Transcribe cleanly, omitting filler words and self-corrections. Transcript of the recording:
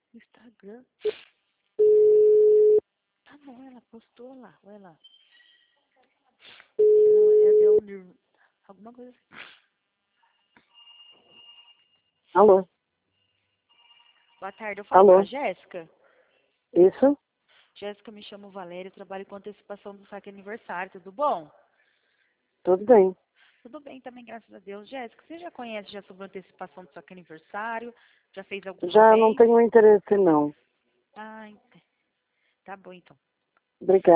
No Instagram. Ah, não, ela postou lá, olha lá. Ela deu alguma coisa assim. Alô? Boa tarde, eu falo com Alô? a Jéssica. Isso? Jéssica, me chamo Valéria, eu trabalho com antecipação do saque aniversário, tudo bom? Tudo bem. Tudo bem também, graças a Deus. Jéssica, você já conhece já sobre a antecipação do saque aniversário? Já fez alguma Já não vez? tenho interesse, não. Ah, tá bom então. Obrigada.